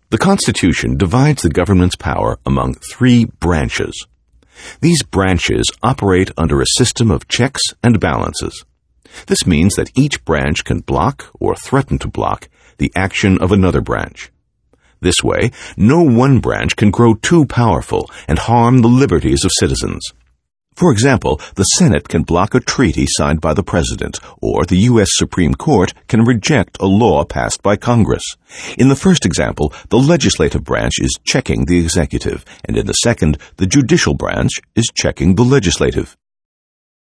The Constitution divides the government's power among three branches. These branches operate under a system of checks and balances. This means that each branch can block or threaten to block the action of another branch. This way, no one branch can grow too powerful and harm the liberties of citizens. For example, the Senate can block a treaty signed by the President, or the U.S. Supreme Court can reject a law passed by Congress. In the first example, the legislative branch is checking the executive, and in the second, the judicial branch is checking the legislative.